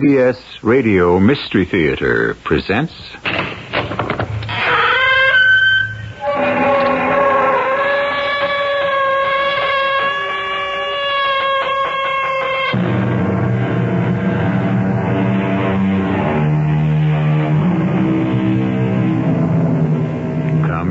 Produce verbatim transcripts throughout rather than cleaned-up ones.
B S Radio Mystery Theater presents... Come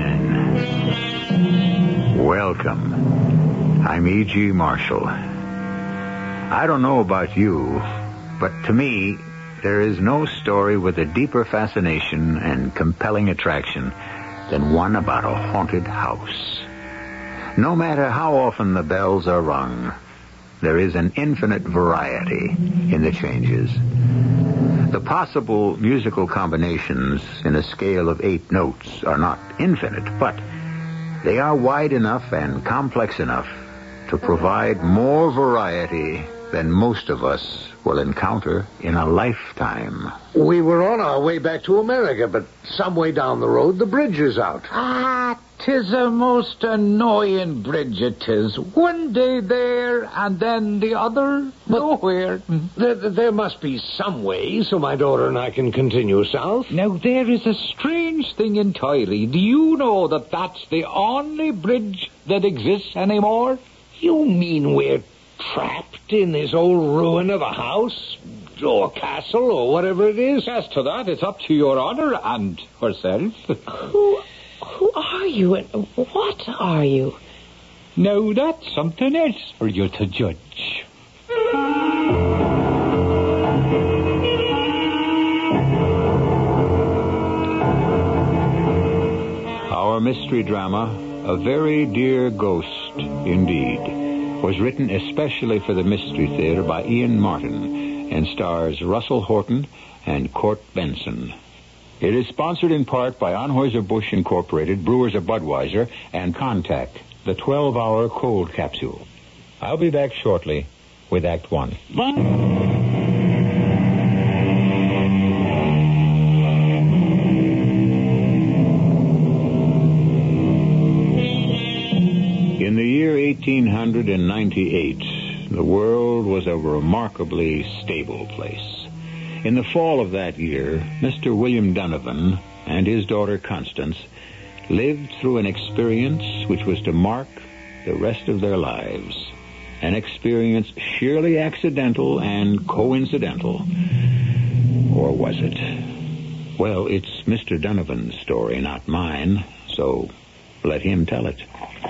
in. Welcome. I'm E G. Marshall. I don't know about you, but to me, there is no story with a deeper fascination and compelling attraction than one about a haunted house. No matter how often the bells are rung, there is an infinite variety in the changes. The possible musical combinations in a scale of eight notes are not infinite, but they are wide enough and complex enough to provide more variety than most of us will encounter in a lifetime. We were on our way back to America, but some way down the road, the bridge is out. Ah, 'tis a most annoying bridge, it is. One day there, and then the other but nowhere. There, there must be some way so my daughter and I can continue south. Now, there is a strange thing entirely. Do you know that that's the only bridge that exists anymore? You mean we're trapped in this old ruin of a house or castle or whatever it is? As to that, it's up to your honor and herself. Who, who are you and what are you? Now, that's something else for you to judge. Our mystery drama, A Very Dear Ghost Indeed, was written especially for the Mystery Theater by Ian Martin and stars Russell Horton and Court Benson. It is sponsored in part by Anheuser-Busch Incorporated, Brewers of Budweiser, and Contact, the twelve-hour cold capsule. I'll be back shortly with Act One. In the year eighteen ninety-eight, the world was a remarkably stable place. In the fall of that year, Mister William Donovan and his daughter Constance lived through an experience which was to mark the rest of their lives. An experience sheerly accidental and coincidental. Or was it? Well, it's Mister Donovan's story, not mine, so let him tell it.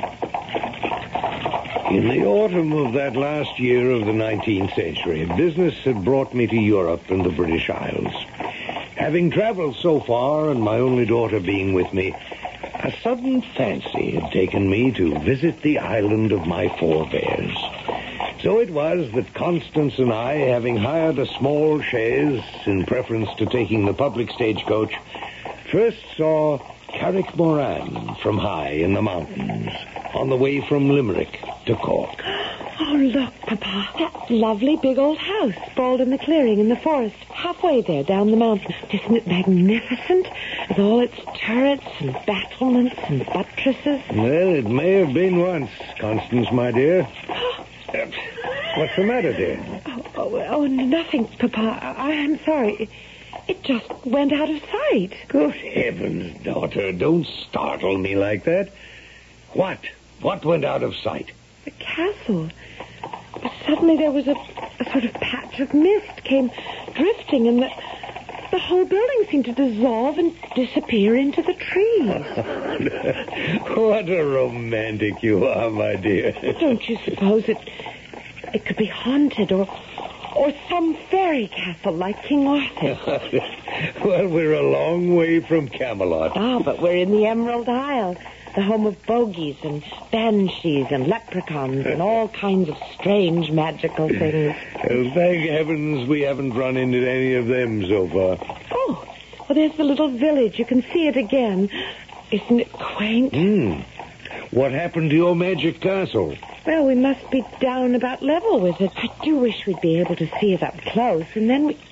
In the autumn of that last year of the nineteenth century, business had brought me to Europe and the British Isles. Having traveled so far, and my only daughter being with me, a sudden fancy had taken me to visit the island of my forebears. So it was that Constance and I, having hired a small chaise in preference to taking the public stagecoach, first saw Carrickmoran from high in the mountains, on the way from Limerick to Cork. Oh, look, Papa. That lovely big old house sprawled in the clearing in the forest, halfway there down the mountain. Isn't it magnificent? With all its turrets and battlements and buttresses. Well, it may have been once, Constance, my dear. uh, what's the matter, dear? Oh, oh, oh, nothing, Papa. I, I'm sorry. It just went out of sight. Good heavens, daughter, don't startle me like that. What? What went out of sight? The castle. But suddenly there was a, a sort of patch of mist came drifting, and the, the whole building seemed to dissolve and disappear into the trees. What a romantic you are, my dear. Don't you suppose it it could be haunted or or some fairy castle like King Arthur? Well, we're a long way from Camelot. Ah, but we're in the Emerald Isle. The home of bogies and banshees and leprechauns and all kinds of strange magical things. Well, thank heavens we haven't run into any of them so far. Oh, well, there's the little village. You can see it again. Isn't it quaint? Hmm. What happened to your magic castle? Well, we must be down about level with it. I do wish we'd be able to see it up close, and then we...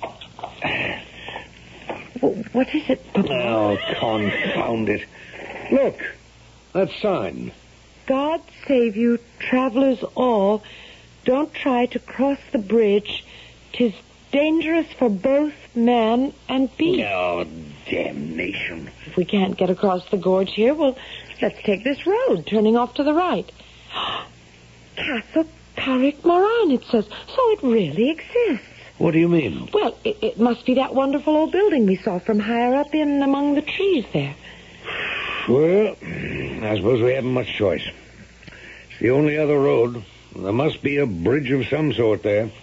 What is it, Papa? Oh, confound it. Look. That sign. God save you, travelers all. Don't try to cross the bridge. 'Tis dangerous for both man and beast. Oh, damnation. If we can't get across the gorge here, well, let's take this road, turning off to the right. Castle Carrick-Moran, it says. So it really exists. What do you mean? Well, it, it must be that wonderful old building we saw from higher up in among the trees there. Well, I suppose we haven't much choice. It's the only other road. There must be a bridge of some sort there.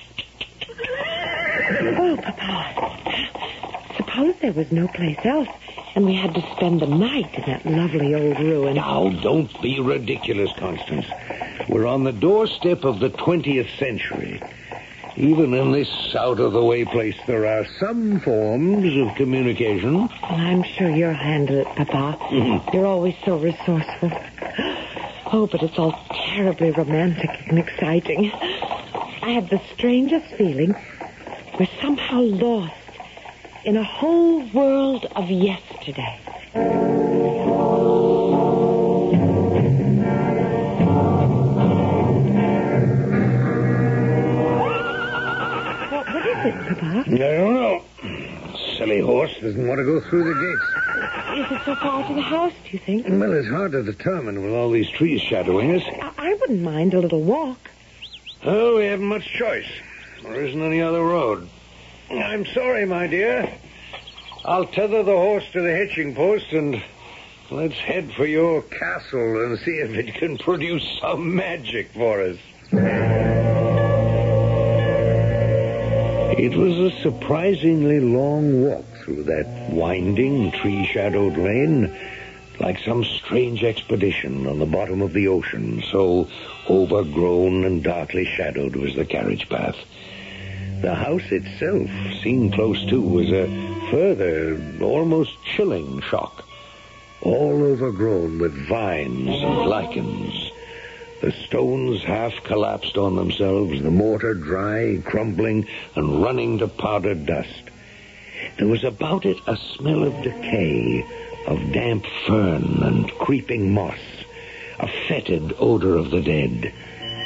Oh, Papa. Suppose there was no place else, and we had to spend the night in that lovely old ruin. Now, don't be ridiculous, Constance. We're on the doorstep of the twentieth century. Even in this out-of-the-way place, there are some forms of communication. Well, I'm sure you'll handle it, Papa. Mm-hmm. You're always so resourceful. Oh, but it's all terribly romantic and exciting. I have the strangest feeling we're somehow lost in a whole world of yesterday. Papa? I don't know. Silly horse doesn't want to go through the gates. Is it so far to the house, do you think? Well, it's hard to determine with all these trees shadowing us. I, I wouldn't mind a little walk. Oh, we haven't much choice. There isn't any other road. I'm sorry, my dear. I'll tether the horse to the hitching post and let's head for your castle and see if it can produce some magic for us. It was a surprisingly long walk through that winding, tree-shadowed lane, like some strange expedition on the bottom of the ocean, so overgrown and darkly shadowed was the carriage path. The house itself, seen close to, was a further, almost chilling shock, all overgrown with vines and lichens. The stones half collapsed on themselves, the mortar dry, crumbling, and running to powdered dust. There was about it a smell of decay, of damp fern and creeping moss, a fetid odor of the dead.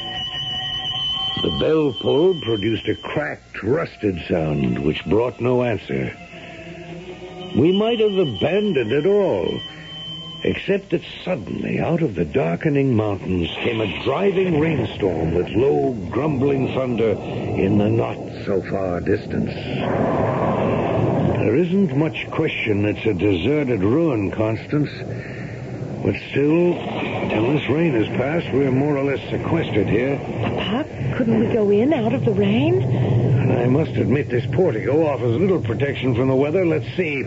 The bell pull produced a cracked, rusted sound which brought no answer. We might have abandoned it all, except that suddenly, out of the darkening mountains, came a driving rainstorm with low, grumbling thunder in the not-so-far distance. There isn't much question it's a deserted ruin, Constance. But still, till this rain has passed, we're more or less sequestered here. Papa, couldn't we go in out of the rain? And I must admit this portico offers little protection from the weather. Let's see.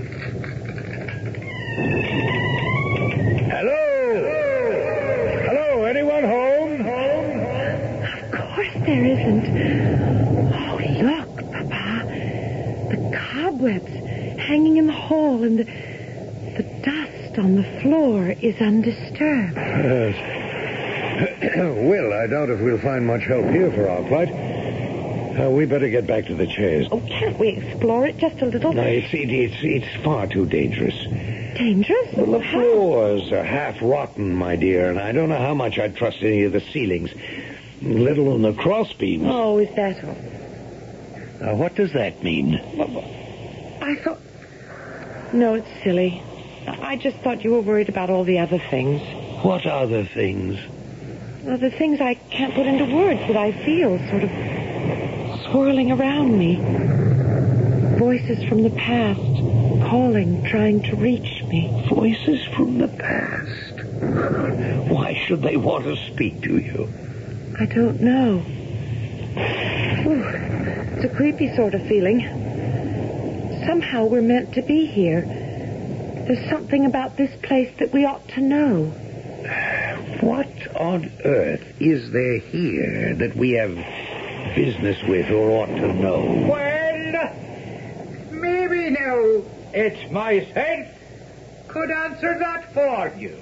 Anyone home? Home? Of course there isn't. Oh, look, Papa. The cobwebs hanging in the hall and the, the dust on the floor is undisturbed. Uh, well, I doubt if we'll find much help here for our plight. Uh, we better get back to the chairs. Oh, can't we explore it just a little? No, it's, it, it's, it's far too dangerous. Dangerous? Well, the How? floors are half rotten, my dear, and I don't know how much I'd trust any of the ceilings, let alone the cross beams. Oh, is that all? Now, what does that mean? I thought... No, it's silly. I just thought you were worried about all the other things. What other things? Well, the things I can't put into words that I feel sort of swirling around me. Voices from the past, calling, trying to reach me. Voices from the past? Why should they want to speak to you? I don't know. Ooh, it's a creepy sort of feeling. Somehow we're meant to be here. There's something about this place that we ought to know. What on earth is there here that we have business with or ought to know? Well, maybe now it's myself could answer that for you.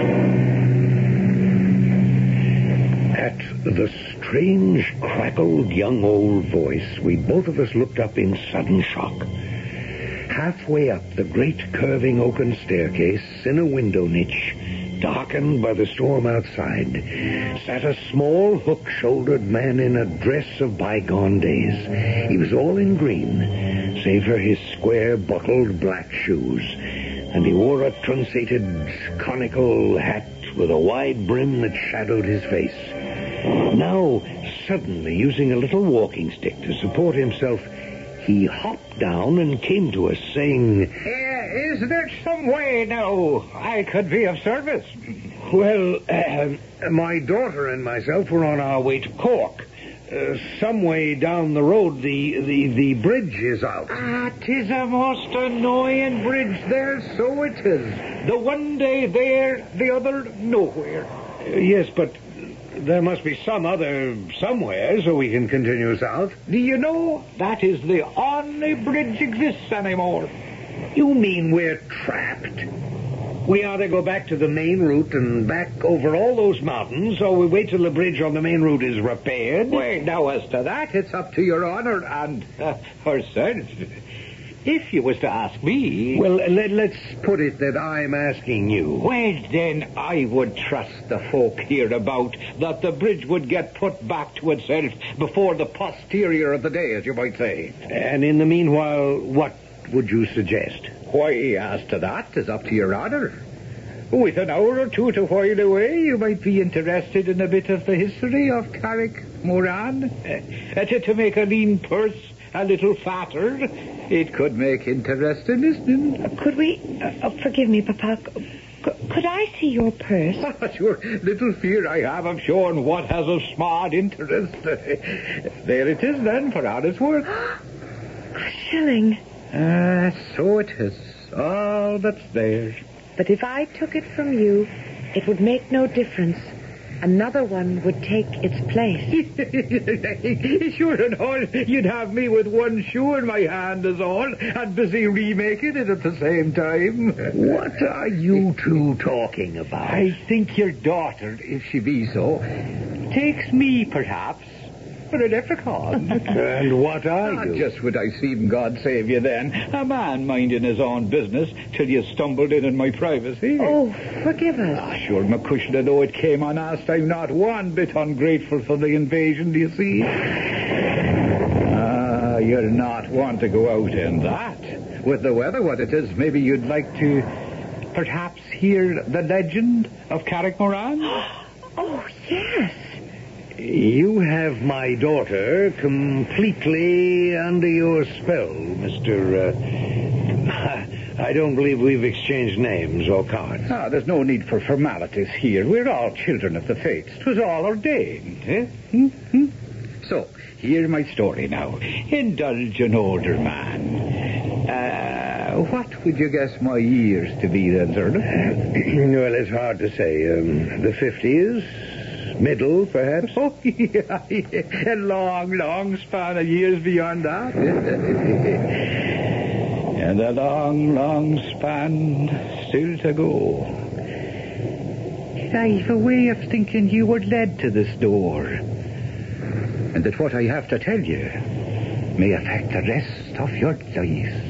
At the strange, crackled young old voice, we both of us looked up in sudden shock. Halfway up the great curving oaken staircase, in a window niche, darkened by the storm outside, sat a small, hook-shouldered man in a dress of bygone days. He was all in green, save for his square, bottled black shoes, and he wore a truncated, conical hat with a wide brim that shadowed his face. Now, suddenly, using a little walking stick to support himself, he hopped down and came to us, saying, Uh, is there some way now I could be of service? Well, uh, my daughter and myself were on our way to Cork. Uh, some way down the road, the, the, the bridge is out. Ah, 'tis a most annoying bridge there, so it is. The one day there, the other nowhere. Uh, yes, but there must be some other somewhere so we can continue south. Do you know, that is the only bridge exists anymore. You mean we're trapped? We either go back to the main route and back over all those mountains, or we wait till the bridge on the main route is repaired. Well, now, as to that, it's up to your honor and uh, herself. If you was to ask me... Well, let, let's put it that I'm asking you. Well, then, I would trust the folk hereabout that the bridge would get put back to itself before the posterior of the day, as you might say. And in the meanwhile, what would you suggest? Why, as to that, is up to your honor. With an hour or two to while away, you might be interested in a bit of the history of Carrickmoran. Uh, to, to make a lean purse a little fatter, it could make interesting listening. Could we... Uh, oh, forgive me, Papa. Could, could I see your purse? Sure, little fear I have of showing what has a smart interest. There it is, then, for honest work. A shilling. Ah, so it is. All that's there. But if I took it from you, it would make no difference. Another one would take its place. Sure and all, you'd have me with one shoe in my hand is all, and busy remaking it at the same time. What are you two talking about? I think your daughter, if she be so, takes me, perhaps, for a leprechaun. And what are Ah, you? just what I seen, God save you then. A man minding his own business till you stumbled in in my privacy. Oh, forgive us. Ah, sure, McCushla, though it came unasked, I'm not one bit ungrateful for the invasion, do you see? Ah, you'll not want to go out in that. With the weather what it is, maybe you'd like to perhaps hear the legend of Carrickmoran? Oh, yes. You have my daughter completely under your spell, Mister Uh, I don't believe we've exchanged names or cards. Ah, there's no need for formalities here. We're all children of the fates. 'Twas all ordained, eh? Hmm? Hmm? So, hear my story now. Indulge an older man. Uh, what would you guess my years to be then, sir? Well, it's hard to say. Um, the fifties? Middle, perhaps? Oh, yeah, yeah. A long, long span of years beyond that. And a long, long span still to go. I've a way of thinking you were led to this door. And that what I have to tell you may affect the rest of your life.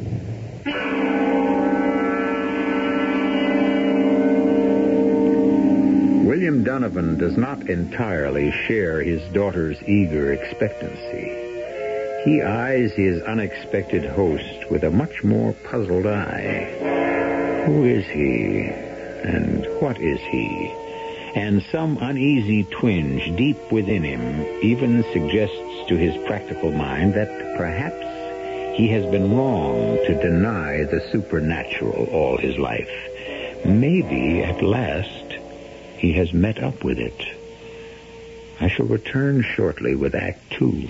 William Donovan does not entirely share his daughter's eager expectancy. He eyes his unexpected host with a much more puzzled eye. Who is he? And what is he? And some uneasy twinge deep within him even suggests to his practical mind that perhaps he has been wrong to deny the supernatural all his life. Maybe, at last, he has met up with it. I shall return shortly with Act Two.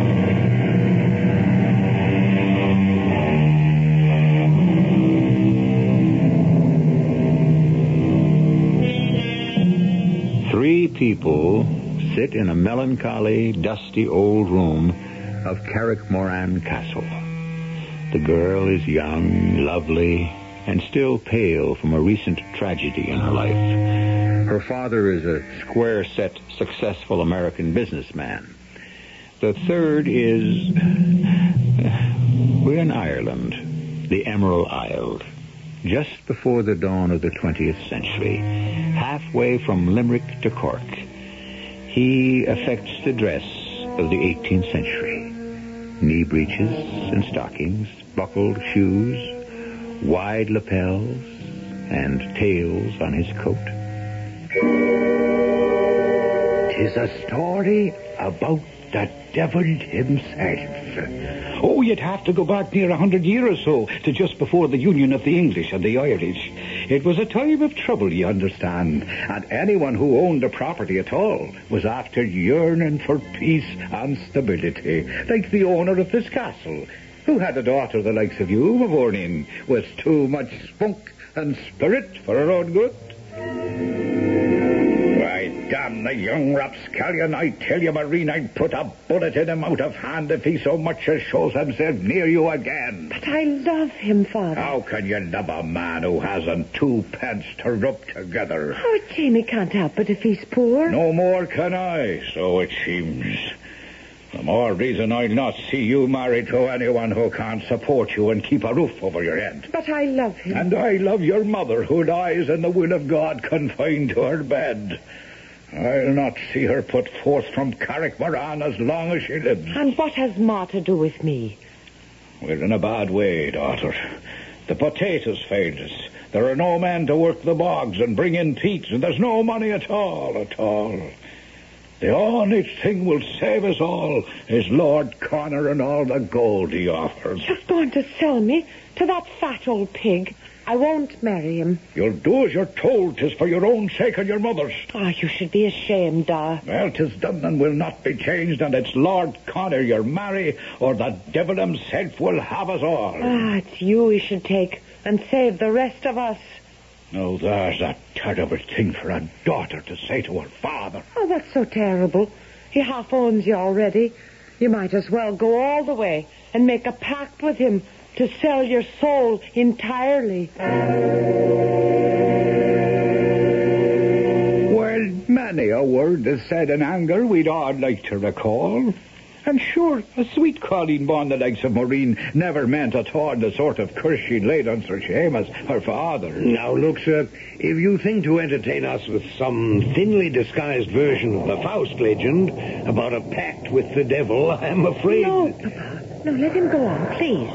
Three people sit in a melancholy, dusty old room of Carrickmoran Castle. The girl is young, lovely, and still pale from a recent tragedy in her life. Her father is a square-set, successful American businessman. The third is... We're in Ireland, the Emerald Isle. just before the dawn of the twentieth century, halfway from Limerick to Cork, he affects the dress of the eighteenth century. Knee breeches and stockings, buckled shoes, wide lapels, and tails on his coat. "'Tis a story about the devil himself." Oh, you'd have to go back near a hundred years or so to just before the union of the English and the Irish. It was a time of trouble, you understand, and anyone who owned a property at all was after yearning for peace and stability, like the owner of this castle, who had a daughter the likes of you, Mavourneen, with too much spunk and spirit for her own good. Why, damn the young rapscallion, I tell you, Marine, I'd put a bullet in him out of hand if he so much as shows himself near you again. But I love him, Father. How can you love a man who hasn't two pence to rub together? Oh, Jamie can't help it if he's poor. No more can I, so it seems. The more reason I'll not see you married to anyone who can't support you and keep a roof over your head. But I love him. And I love your mother, who lies in the will of God confined to her bed. I'll not see her put forth from Carrickmoran as long as she lives. And what has Ma to do with me? We're in a bad way, daughter. The potatoes failed us. There are no men to work the bogs and bring in peats, and there's no money at all, at all. The only thing will save us all is Lord Connor and all the gold he offers. You're going to sell me to that fat old pig. I won't marry him. You'll do as you're told. 'Tis for your own sake and your mother's. Ah, oh, you should be ashamed, Da. Well, 'tis done and will not be changed, and it's Lord Connor you'll marry, or the devil himself will have us all. Ah, it's you he should take and save the rest of us. Now, there's a terrible thing for a daughter to say to her father. Oh, that's so terrible. He half owns you already. You might as well go all the way and make a pact with him to sell your soul entirely. Well, many a word is said in anger we'd all like to recall. And sure, a sweet Colleen born the likes of Maureen never meant at all the sort of curse she laid on Sir Seamus, her father. Now, look, sir, if you think to entertain us with some thinly disguised version of the Faust legend about a pact with the devil, I'm afraid... No, Papa. No, let him go on, please.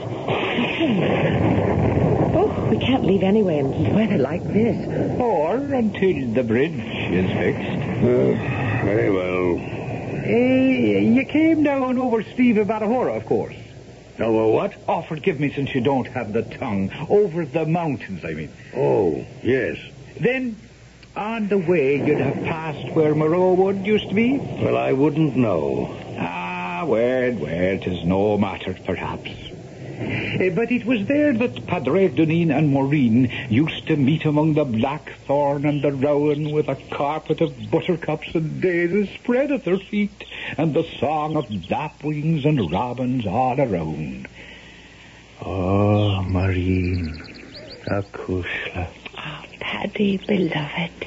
Oh, we can't leave anyway in weather like this. Or until the bridge is fixed. Uh, very well. Hey, you came down over Steve of Batahora, of course. Over what? Oh, forgive me since you don't have the tongue. Over the mountains, I mean. Oh, yes. Then, on the way, you'd have passed where Moreau Wood used to be? Well, I wouldn't know. Ah, well, well, 'tis no matter, perhaps. Uh, but it was there that Padraig Duneen and Maureen used to meet among the blackthorn and the rowan, with a carpet of buttercups and daisies spread at their feet, and the song of lapwings and robins all around. Oh, Maureen, Acushla. Oh, Paddy, beloved.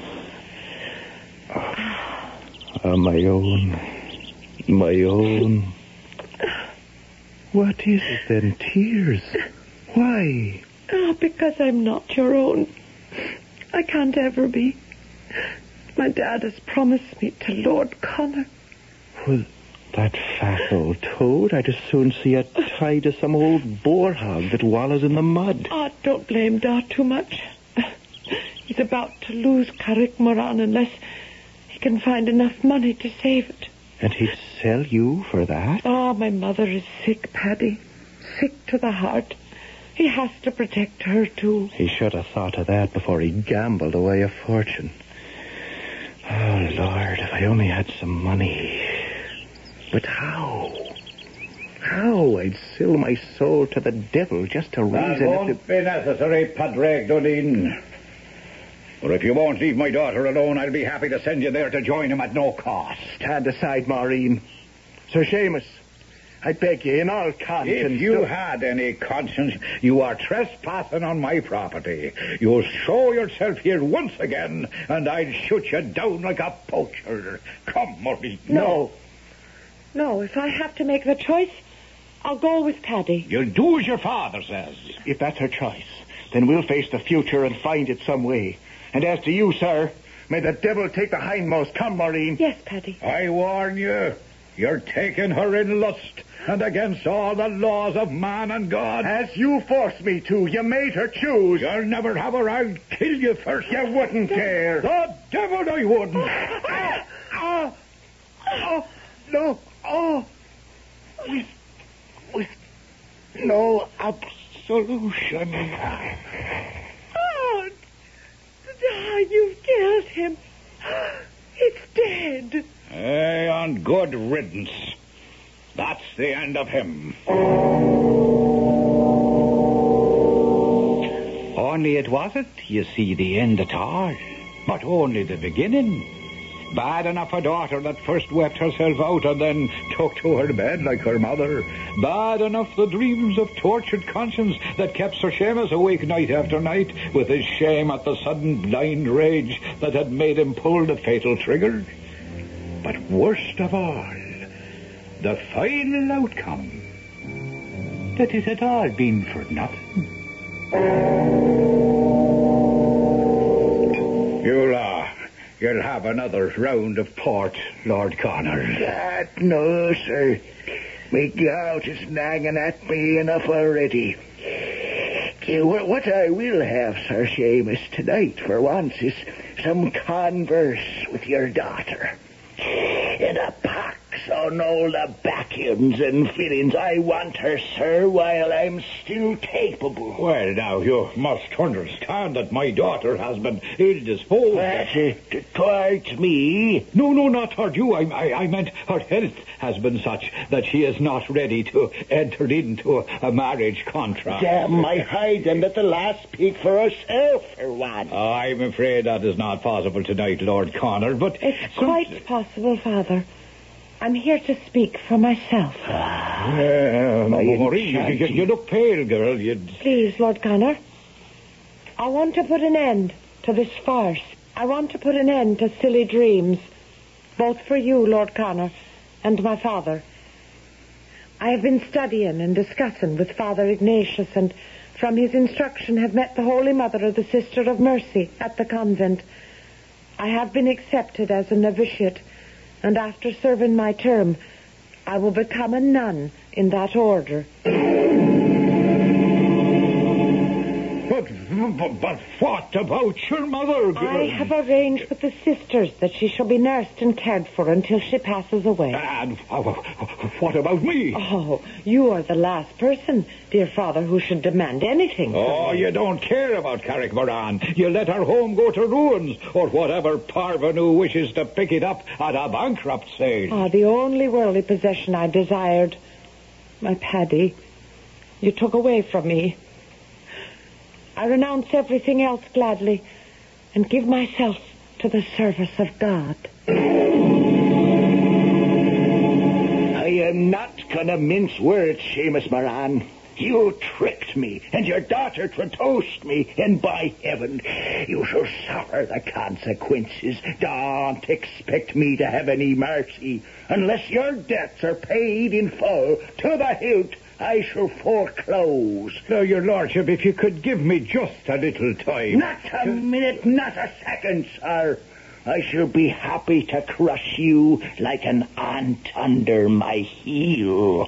Oh, my own, my own. What is it then? Tears? Why? Oh, because I'm not your own. I can't ever be. My dad has promised me to Lord Connor. Well, that fat old toad, I'd as soon see it tied to some old boar hog that wallows in the mud. Oh, don't blame Dad too much. He's about to lose Carrickmoran unless he can find enough money to save it. And he'd sell you for that? Oh, my mother is sick, Paddy. Sick to the heart. He has to protect her, too. He should have thought of that before he gambled away a fortune. Oh, Lord, if I only had some money. But how? How? I'd sell my soul to the devil just to reason That won't it to... be necessary, Padraig Duneen. Or if you won't leave my daughter alone, I'll be happy to send you there to join him at no cost. Stand aside, Maureen. Sir Seamus, I beg you, in all conscience... If you had any conscience, you are trespassing on my property. You'll show yourself here once again, and I'll shoot you down like a poacher. Come, Maureen. No. No, if I have to make the choice, I'll go with Paddy. You'll do as your father says. If that's her choice, then we'll face the future and find it some way. And as to you, sir, may the devil take the hindmost. Come, Maureen. Yes, Paddy. I warn you, you're taking her in lust and against all the laws of man and God. As you forced me to, you made her choose. You'll never have her. I'll kill you first. You wouldn't dare. The devil I wouldn't. Ah, ah, oh, no, oh, with, with no absolution. Oh, oh, you've killed him. It's dead. Hey, on good riddance. That's the end of him. Only it wasn't, you see, the end at all, but only the beginning. Bad enough a daughter that first wept herself out and then took to her bed like her mother. Bad enough the dreams of tortured conscience that kept Sir Seamus awake night after night with his shame at the sudden blind rage that had made him pull the fatal trigger. But worst of all, the final outcome, that it had all been for nothing. You'll, uh, you'll have another round of port, Lord Connor. God, no, sir. My gout is nagging at me enough already. Uh, What I will have, Sir Seamus, tonight, for once, is some converse with your daughter. In a pox on all the backends and fillings. I want her, sir, while I'm still capable. Well, now, you must understand that my daughter has been ill-disposed. That's it. Towards me. No, no, not toward you. I, I, I meant her health has been such that she is not ready to enter into a, a marriage contract. Damn my hide, and let the lass speak for herself for once. I'm afraid that is not possible tonight, Lord Connor, but... It's quite possible, Father. I'm here to speak for myself. Uh, Maureen, you, you, you look pale, girl. You'd... Please, Lord Connor. I want to put an end to this farce. I want to put an end to silly dreams. Both for you, Lord Connor, and my father. I have been studying and discussing with Father Ignatius, and from his instruction have met the Holy Mother of the Sister of Mercy at the convent. I have been accepted as a novitiate, and after serving my term, I will become a nun in that order. But, but, but what about your mother, girl? I have arranged with the sisters that she shall be nursed and cared for until she passes away. And uh, what about me? Oh, you are the last person, dear Father, who should demand anything. Oh, you don't care about Carrickmoran. You let our home go to ruins, or whatever parvenu wishes to pick it up at a bankrupt sale. Ah, the only worldly possession I desired. My Paddy, you took away from me. I renounce everything else gladly and give myself to the service of God. I am not going to mince words, Seamus Moran. You tricked me, and your daughter traduced me, and by heaven, you shall suffer the consequences. Don't expect me to have any mercy. Unless your debts are paid in full to the hilt, I shall foreclose. Now, your lordship, if you could give me just a little time. Not a minute, not a second, sir. I shall be happy to crush you like an ant under my heel.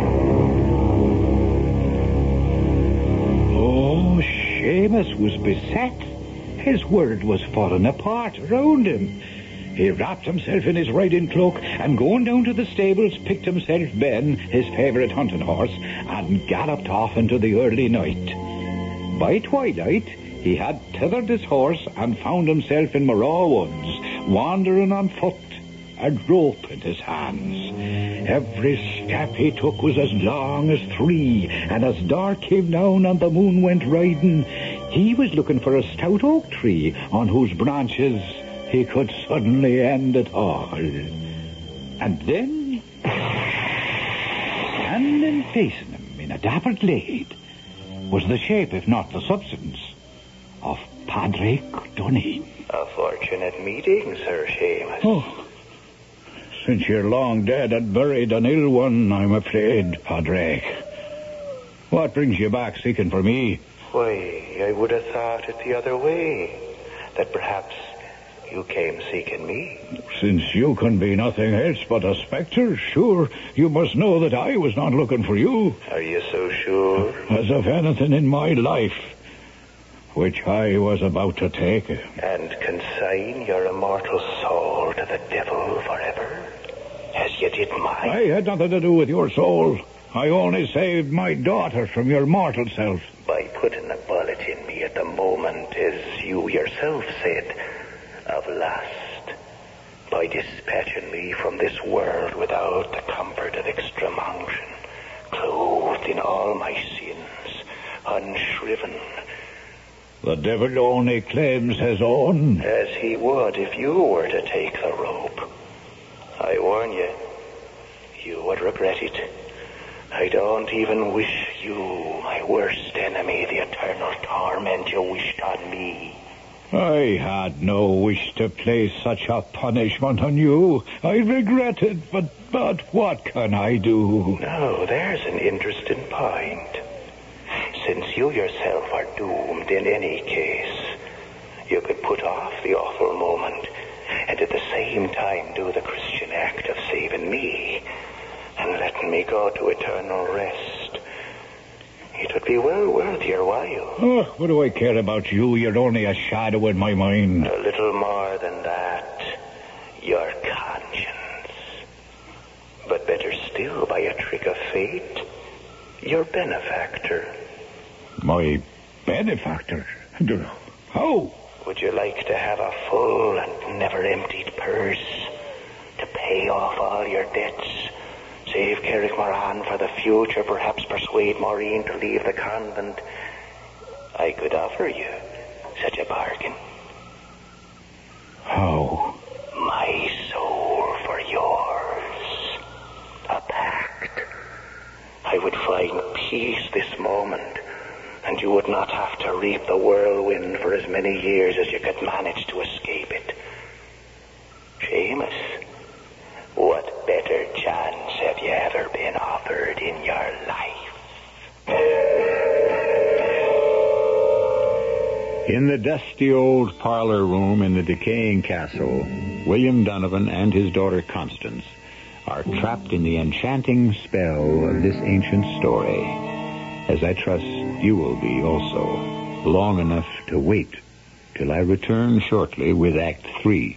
Oh, Seamus was beset. His world was falling apart around him. He wrapped himself in his riding cloak and going down to the stables picked himself Ben, his favourite hunting horse, and galloped off into the early night. By twilight, he had tethered his horse and found himself in Moraw Woods, wandering on foot, a rope in his hands. Every step he took was as long as three, and as dark came down and the moon went riding, he was looking for a stout oak tree on whose branches he could suddenly end it all. And then, standing facing him in a dapper glade, was the shape, if not the substance, of Padraig Doneen. A fortunate meeting, Sir Seamus. Oh, since you're long dead and buried an ill one, I'm afraid, Padraig. What brings you back seeking for me? Why, I would have thought it the other way. That perhaps you came seeking me. Since you can be nothing else but a spectre, sure, you must know that I was not looking for you. Are you so sure? As of anything in my life, which I was about to take. And consign your immortal soul to the devil forever, as you did mine. I had nothing to do with your soul. I only saved my daughter from your mortal self. By putting a bullet in me at the moment, as you yourself said, of lust. By dispatching me from this world without the comfort of extreme-unction, clothed in all my sins, unshriven. The devil only claims his own. As he would if you were to take the rope. I warn you, you would regret it. I don't even wish you, my worst enemy, the eternal torment you wished on me. I had no wish to place such a punishment on you. I regret it, but, but what can I do? Now, there's an interesting point. Since you yourself are doomed in any case, you could put off the awful moment and at the same time do the Christian act of saving me and letting me go to eternal rest. It would be well worth your while. Oh, what do I care about you? You're only a shadow in my mind. A little more than that. Your conscience. But better still, by a trick of fate, your benefactor. My benefactor? How? Would you like to have a full and never-emptied purse to pay off all your debts? Save Carrickmoran for the future, perhaps persuade Maureen to leave the convent. I could offer you such a bargain. How? My soul for yours. A pact. I would find peace this moment, and you would not have to reap the whirlwind for as many years as you could manage to escape it. Seamus, what better chance have you ever been offered in your life? In the dusty old parlor room in the decaying castle, William Donovan and his daughter Constance are trapped in the enchanting spell of this ancient story, as I trust you will be also, long enough to wait till I return shortly with Act Three.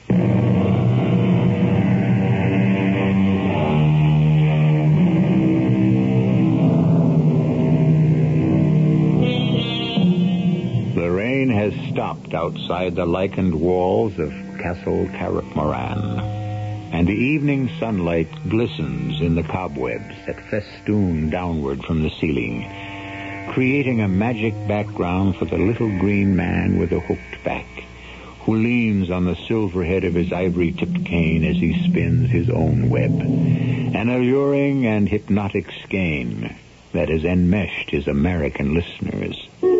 Has stopped outside the lichened walls of Castle Carrickmoran, and the evening sunlight glistens in the cobwebs that festoon downward from the ceiling, creating a magic background for the little green man with a hooked back, who leans on the silver head of his ivory-tipped cane as he spins his own web, an alluring and hypnotic skein that has enmeshed his American listeners.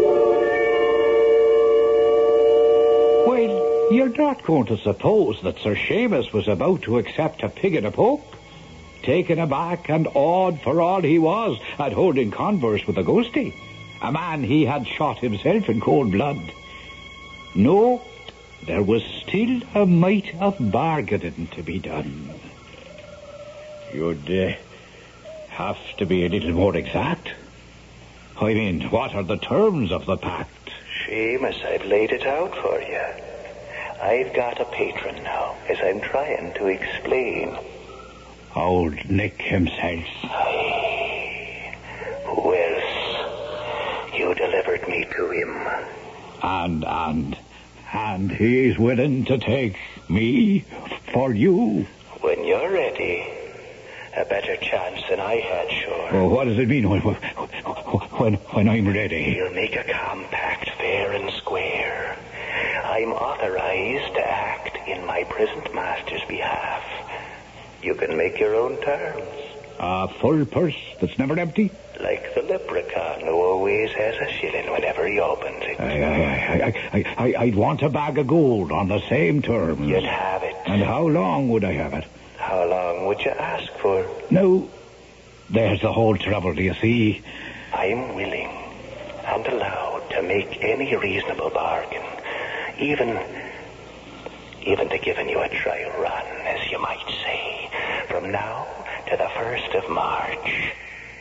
You're not going to suppose that Sir Seamus was about to accept a pig in a poke? Taken aback and awed for all he was at holding converse with a ghostie, a man he had shot himself in cold blood. No, there was still a mite of bargaining to be done. You'd uh, have to be a little more exact. I mean, what are the terms of the pact? Seamus, I've laid it out for you. I've got a patron now, as I'm trying to explain. Old Nick himself. Aye. Who else? You delivered me to him. And, and, and he's willing to take me for you. When you're ready, a better chance than I had, sure. Oh, what does it mean when, when, when I'm ready? We'll make a compact fair and square. I'm authorized to act in my present master's behalf. You can make your own terms. A full purse that's never empty? Like the leprechaun who always has a shilling whenever he opens it. I, I, I, I, I, I'd want a bag of gold on the same terms. You'd have it. And how long would I have it? How long would you ask for? No, there's the whole trouble, do you see? I'm willing. and allowed to make any reasonable bargain, even, even to giving you a trial run, as you might say, from now to the first of March.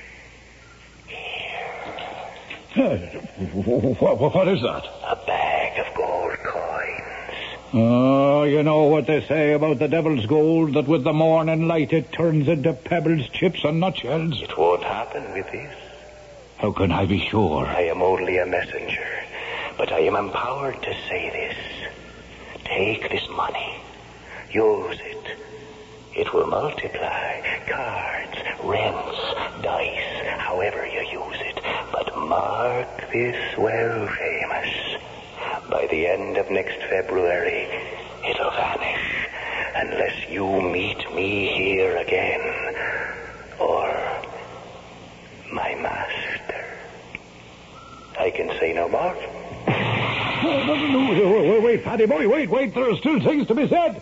What, what is that? A bag of gold coins. Oh, you know what they say about the devil's gold, that with the morning light it turns into pebbles, chips, and nutshells. It won't happen with this. How can I be sure? I am only a messenger, but I am empowered to say this. Take this money. Use it. It will multiply. Cards, rents, dice, however you use it. But mark this well, Seamus. By the end of next February, it'll vanish. Unless you meet me here again. Or my master. I can say no more. No, no, no, no, wait, wait, Paddy boy, wait, wait. There are still things to be said.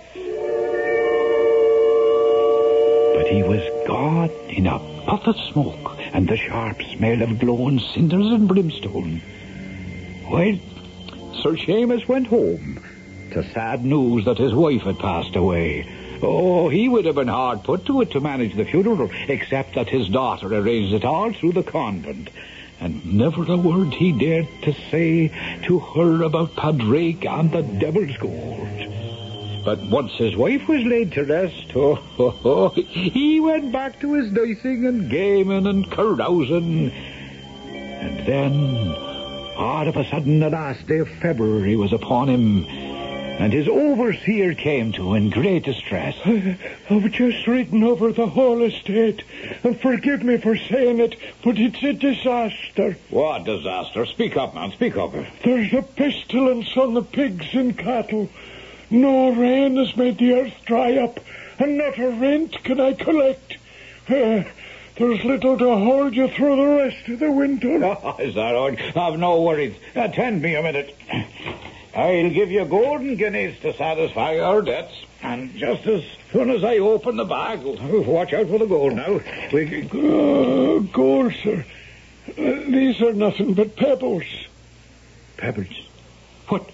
But he was gone in a puff of smoke and the sharp smell of glowing cinders and brimstone. Well, Sir Seamus went home to sad news that his wife had passed away. Oh, he would have been hard put to it to manage the funeral, except that his daughter arranged it all through the convent. And never a word he dared to say to her about Padraig and the devil's gold. But once his wife was laid to rest, oh, oh, oh, he went back to his dicing and gaming and carousing. And then, all of a sudden, the last day of February was upon him, and his overseer came to in great distress. I've just ridden over the whole estate, and forgive me for saying it, but it's a disaster. What disaster? Speak up, man, speak up. There's a pestilence on the pigs and cattle. No rain has made the earth dry up, and not a rent can I collect. Uh, there's little to hold you through the rest of the winter. Oh, is that all? Have no worries. Attend me a minute. I'll give you golden guineas to satisfy our debts. And just as soon as I open the bag, watch out for the gold now. We... Uh, gold, sir. Uh, these are nothing but pebbles. Pebbles? What?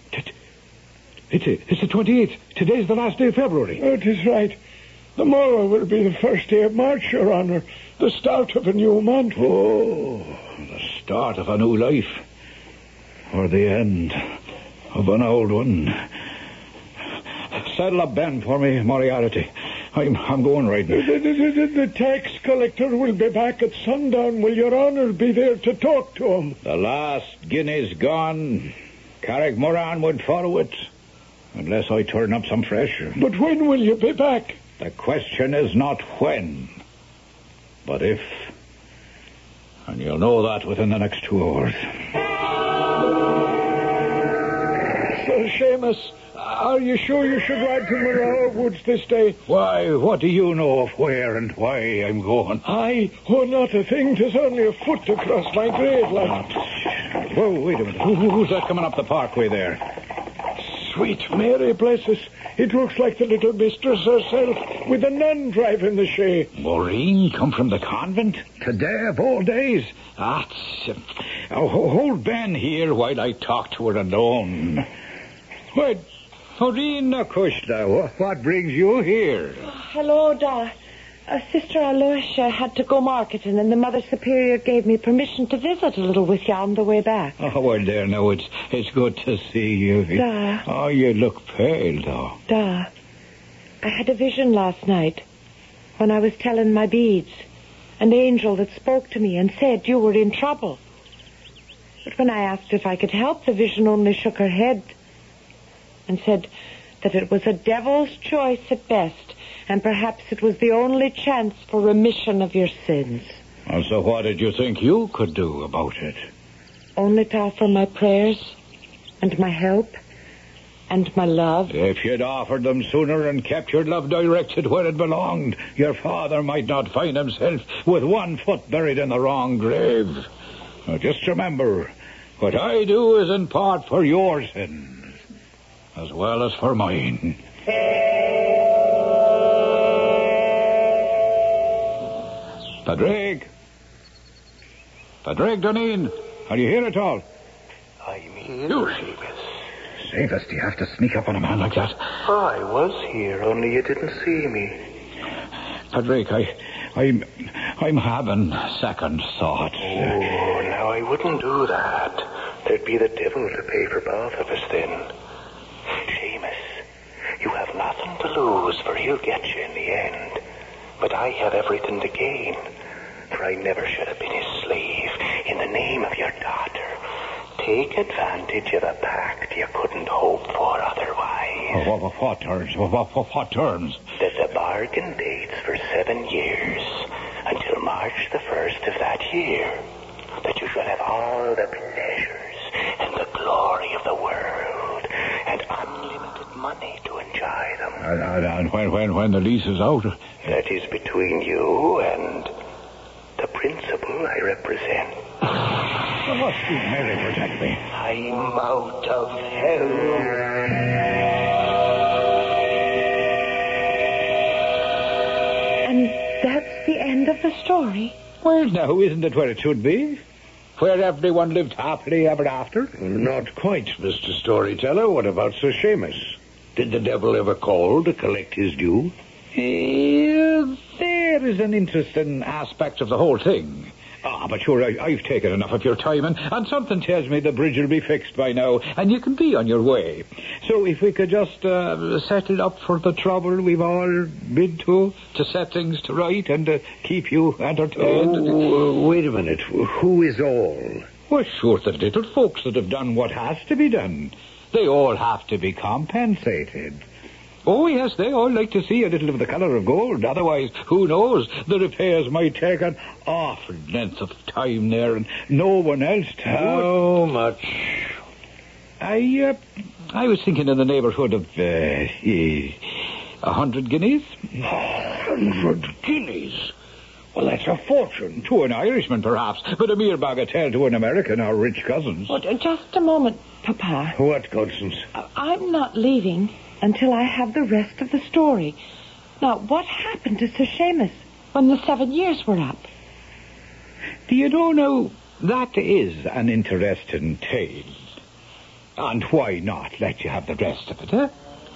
It's, it's the twenty-eighth. Today's the last day of February. Oh, it is right. The morrow will be the first day of March, Your Honor. The start of a new month. Oh, the start of a new life. Or the end of an old one. Saddle up Ben for me, Moriarty. I'm, I'm going right now. The, the, the, the tax collector will be back at sundown. Will Your Honor be there to talk to him? The last guinea's gone. Carrick Moran would follow it. Unless I turn up some fresh. But when will you be back? The question is not when, but if. And you'll know that within the next two hours. Sir Seamus, are you sure you should ride to Morrow Woods this day? Why, what do you know of where and why I'm going? I, oh, not a thing. 'Tis only a foot to cross my grave, like. Whoa, wait a minute. Who, who's that coming up the parkway there? Sweet Mary, bless us. It looks like the little mistress herself, with a nun driving the shay. Maureen come from the convent? Today of all days? Ah, uh, oh, hold Ben here while I talk to her alone. What? Maureen Nakushla, what, what brings you here? Oh, hello, Da. Uh, Sister Aloysia had to go marketing, and the Mother Superior gave me permission to visit a little with you on the way back. Oh, well, there, now, it's it's good to see you. Da. Oh, you look pale, though. Da, I had a vision last night when I was telling my beads. An angel that spoke to me and said you were in trouble. But when I asked if I could help, the vision only shook her head and said that it was a devil's choice at best, and perhaps it was the only chance for remission of your sins. And so what did you think you could do about it? Only to offer my prayers and my help and my love. If you'd offered them sooner and kept your love directed where it belonged, your father might not find himself with one foot buried in the wrong grave. Now, just remember, what I do is in part for your sins, as well as for mine. Padraig. Padraig Duneen. Are you here at all? I'm here, You. Seamus. Seamus, do you have to sneak up on a man like that? I was here, only you didn't see me. Padraig, I, I'm, I'm having second thoughts. Oh, now I wouldn't do that. There'd be the devil to pay for both of us then. Seamus, you have nothing to lose, for he'll get you in the end. But I have everything to gain, for I never should have been his slave. In the name of your daughter, take advantage of a pact you couldn't hope for otherwise. What, what, what terms? What, what, what terms? That the bargain dates for seven years, until March the first of that year. That you shall have all the pleasures and the glory of the world, and unlimited money to enjoy them. And, and, and when, when, when the lease is out? That is between you and the principal I represent. Well, what's the Mary protect me? I'm out of hell. And that's the end of the story? Well, now, isn't it where it should be? Where everyone lived happily ever after? Not quite, Mister Storyteller. What about Sir Seamus? Did the devil ever call to collect his due? Uh, there is an interesting aspect of the whole thing. Ah, but sure, I, I've taken enough of your time, and, and something tells me the bridge will be fixed by now, and you can be on your way. So if we could just uh, settle up for the trouble we've all been to, to set things to right and uh, keep you entertained. Oh, wait a minute. Who is all? Well, sure, the little folks that have done what has to be done. They all have to be compensated. Oh, yes, they all like to see a little of the colour of gold. Otherwise, who knows, the repairs might take an awful length of time there, and no one else to How much? I, uh, I was thinking in the neighbourhood of, uh, a hundred guineas. Hundred guineas? Well, that's a fortune. To an Irishman, perhaps, but a mere bagatelle to an American or rich cousins. Oh, just a moment, Papa. What, Constance? I'm not leaving until I have the rest of the story. Now, what happened to Sir Seamus when the seven years were up? Do you know now, that is an interesting tale. And why not let you have the rest of it, eh?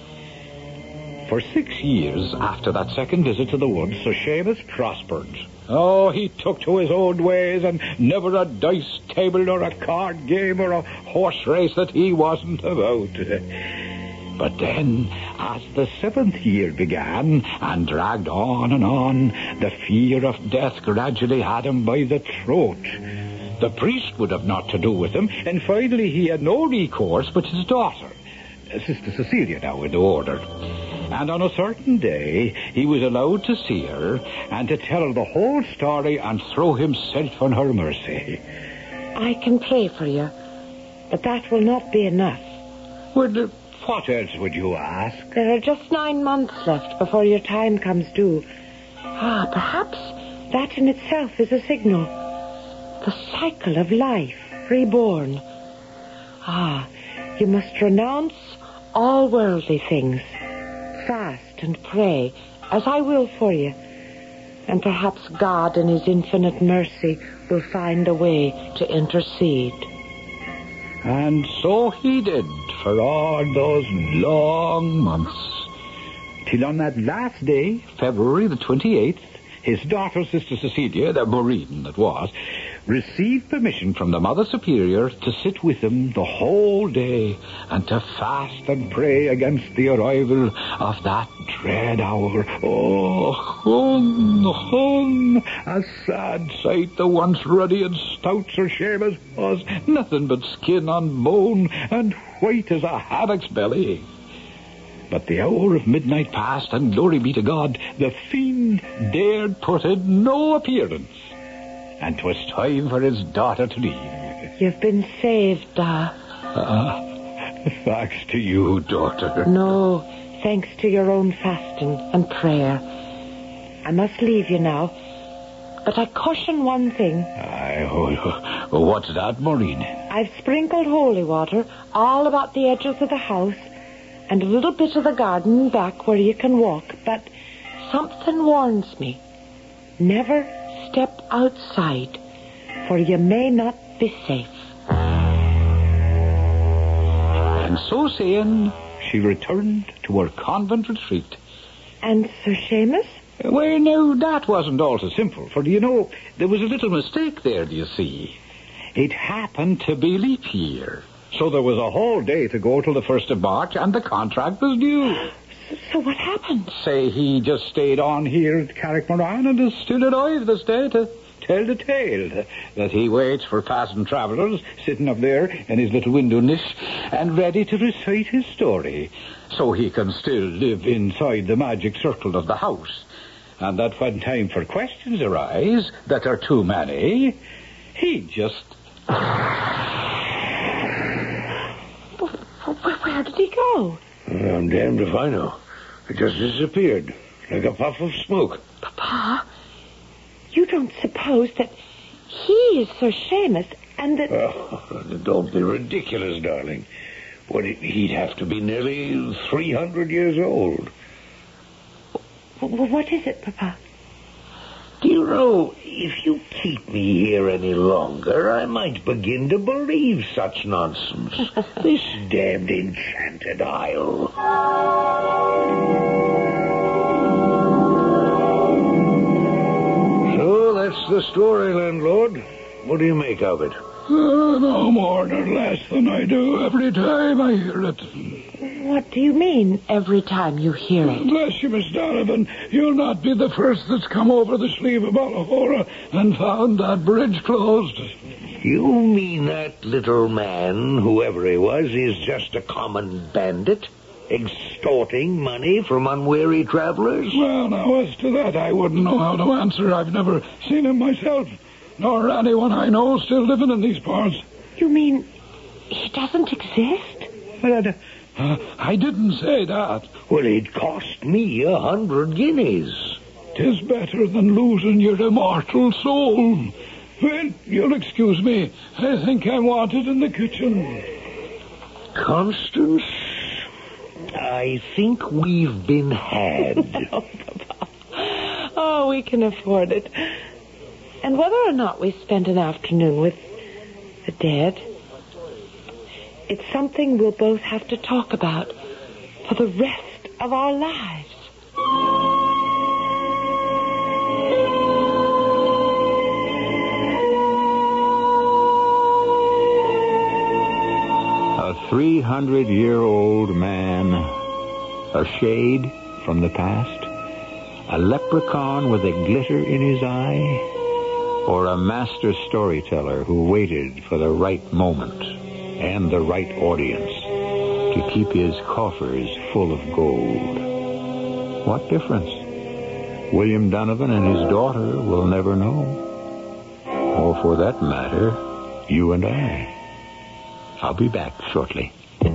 For six years after that second visit to the woods, Sir Seamus prospered. Oh, he took to his own ways, and never a dice table nor a card game or a horse race that he wasn't about. But then, as the seventh year began and dragged on and on, the fear of death gradually had him by the throat. The priest would have naught to do with him, and finally he had no recourse but his daughter, Sister Cecilia now in the order. And on a certain day, he was allowed to see her and to tell her the whole story and throw himself on her mercy. I can pray for you, but that will not be enough. Well, what else would you ask? There are just nine months left before your time comes due. Ah, perhaps that in itself is a signal. The cycle of life, reborn. Ah, you must renounce all worldly things. Fast and pray, as I will for you. And perhaps God in his infinite mercy will find a way to intercede. And so he did for all those long months. Till on that last day, February the twenty-eighth, his daughter, Sister Cecilia, the Maureen that was, received permission from the Mother Superior to sit with him the whole day and to fast and pray against the arrival of that dread hour. Oh, hung, hung, a sad sight the once ruddy and stout Sir Seamus was, nothing but skin on bone and white as a haddock's belly. But the hour of midnight passed, and glory be to God, the fiend dared put in no appearance. And 'twas time for his daughter to leave. You've been saved, Da. Ah, thanks to you, daughter. No, thanks to your own fasting and prayer. I must leave you now. But I caution one thing. Aye, oh, oh, what's that, Maureen? I've sprinkled holy water all about the edges of the house and a little bit of the garden back where you can walk. But something warns me. Never step outside, for you may not be safe. And so saying, she returned to her convent retreat. And Sir Seamus? Well, no, that wasn't all so simple, for, do you know, there was a little mistake there, do you see? It happened to be leap year, so there was a whole day to go till the first of March, and the contract was due. So, so what happened? Say, he just stayed on here at Carrickmoran and is still alive this day to tell the tale, that he waits for passing travellers, sitting up there in his little window niche, and ready to recite his story, so he can still live inside the magic circle of the house. And that when time for questions arise that are too many, he just... Where did he go? I'm damned if I know. It just disappeared, like a puff of smoke. Papa, you don't suppose that he is Sir Seamus and that... Oh, don't be ridiculous, darling. What, he'd have to be nearly three hundred years old. W- what is it, Papa? Do you know, if you keep me here any longer, I might begin to believe such nonsense. This damned enchanted isle. So, that's the story, landlord. What do you make of it? Uh, no more nor less than I do every time I hear it. What do you mean, every time you hear it? Bless you, Miss Donovan, you'll not be the first that's come over the sleeve of Ballahora and found that bridge closed. You mean that little man, whoever he was, is just a common bandit, extorting money from unwary travelers? Well, now, as to that, I wouldn't know how to answer. I've never seen him myself, nor anyone I know still living in these parts. You mean he doesn't exist? But, uh, I didn't say that. Well, it cost me a hundred guineas. 'Tis better than losing your immortal soul. Well, you'll excuse me. I think I'm wanted in the kitchen. Constance, I think we've been had. Oh, Papa. Oh, we can afford it. And whether or not we spent an afternoon with the dead, it's something we'll both have to talk about for the rest of our lives. A three hundred year old man, a shade from the past, a leprechaun with a glitter in his eye, or a master storyteller who waited for the right moment and the right audience to keep his coffers full of gold. What difference? William Donovan and his daughter will never know. Or for that matter, you and I. I'll be back shortly.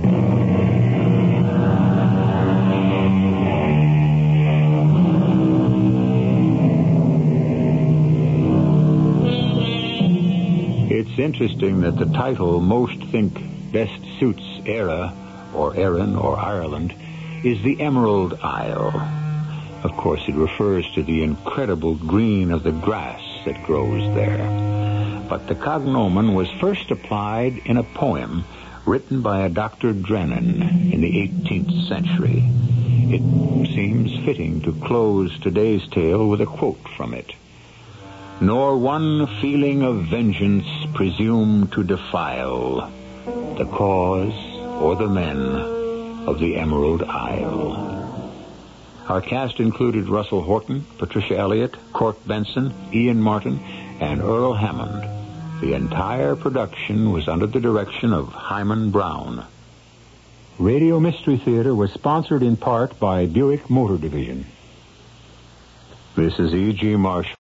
It's interesting that the title most think best suits Eire, or Erin, or Ireland, is the Emerald Isle. Of course, it refers to the incredible green of the grass that grows there. But the cognomen was first applied in a poem written by a Doctor Drennan in the eighteenth century. It seems fitting to close today's tale with a quote from it. Nor one feeling of vengeance presume to defile the cause or the men of the Emerald Isle. Our cast included Russell Horton, Patricia Elliott, Cork Benson, Ian Martin, and Earl Hammond. The entire production was under the direction of Hyman Brown. Radio Mystery Theater was sponsored in part by Buick Motor Division. This is E G. Marshall.